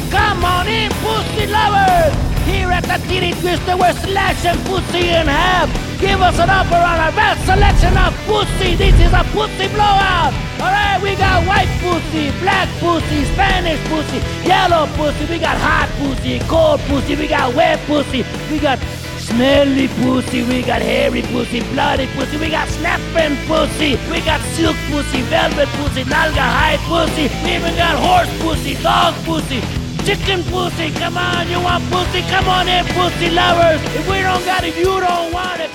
Come on in, pussy lovers! Here at the Titty Twister, we're slashing pussy in half. Give us an upper on our best selection of pussy. This is a pussy blowout. Alright, we got white pussy, black pussy, Spanish pussy, yellow pussy. We got hot pussy, cold pussy. We got wet pussy. We got smelly pussy. We got hairy pussy, bloody pussy. We got snapping pussy. We got silk pussy, velvet pussy, nalga hide pussy. We even got horse pussy, dog pussy, chicken pussy. Come on, you want pussy? Come on in, pussy lovers. If we don't got it, you don't want it.